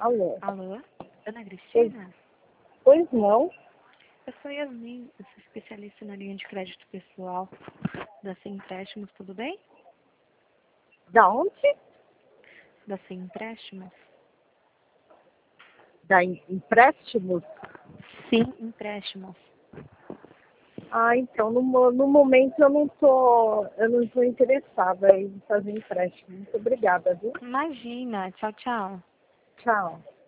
Alô? Alô? Ana Pois, Cristina? pois não? Eu sou Yasmin, eu sou especialista na linha de crédito pessoal da Sem Empréstimos, tudo bem? Da onde? Da Sem Empréstimos? Da empréstimos? Sim, empréstimos. Ah, então, no momento eu não tô interessada em fazer empréstimo. Muito obrigada, viu? Imagina, tchau, tchau. Tchau.